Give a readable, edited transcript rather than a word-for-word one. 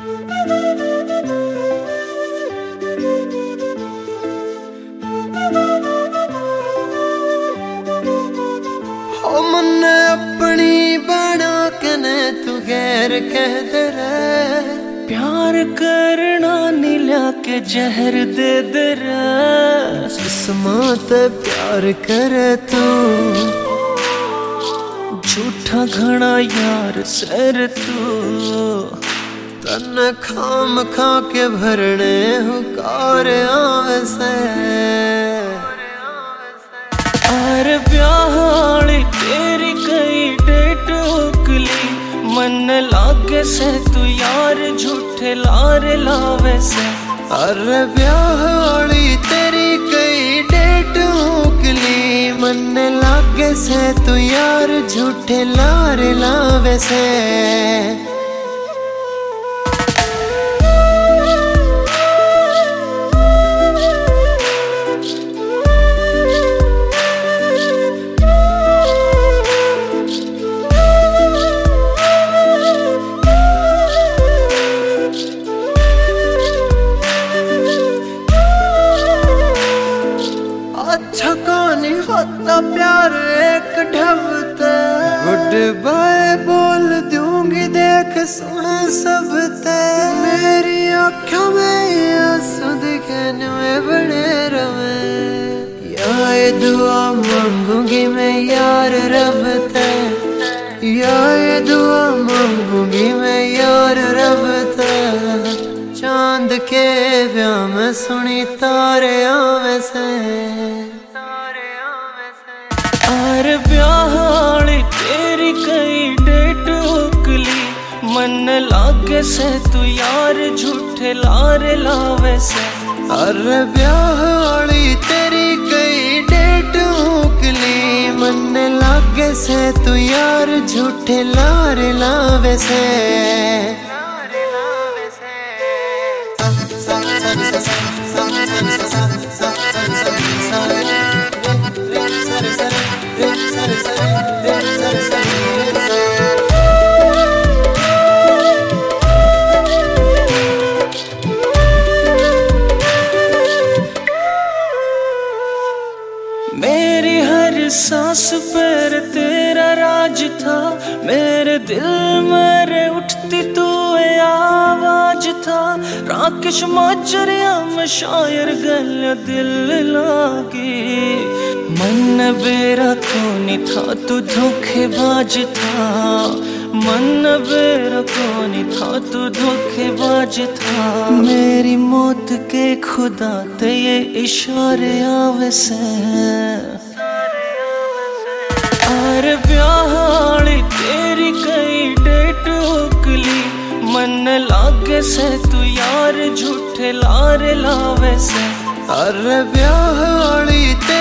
मन अपनी बना के ने तू गैर कह दे रे, प्यार करना नीला के जहर दे दे रे। किस्मत प्यार करे तू, झूठा घना यार सर तू। तन खाम खा के भरने हुकार आवे से। अरे ब्याहली तेरी कई डेट उकली, मन लागे से तू यार झूठे लारे लावे से। अरे ब्याहली तेरी कई डेट उकली, मन लागे से तू यार झूठे लारे लावे से। अच्छा कौन होता प्यार एक ढबते, गुड बाय बोल दूंगी देख सुन सब ते। मेरी आँखों में आंसू दिखने में बड़े रवे, या दुआ मांगूंगी मैं यार रब ते, या दुआ मांगूंगी मैं यार रब ते। चांद के ब्याह में सुनी तारे आवे से। अरे ब्याहली तेरी कई डेट उकली, मन लागे से तू यार झूठे लारे लावे से। अरे ब्याहली तेरी कई डेट उकली, मन लागे से तू यार झूठे लारे लावे से। मेरी हर सांस पर तेरा राज था, मेरे दिल में रे उठती तू आवाज था। राकेश माचरिया में शायर गल दिल लागी, मन बेरा कोनी था तू धोखेबाज था। मन बेरा कोनी था तू धोखेबाज था। मेरी मौत के खुदा ते ये इशारे आवे से। अरे ब्याहली तेरी कई डेट उकली, मन लागे से तू यार झूठे लारे लावे से। अरे ब्याहली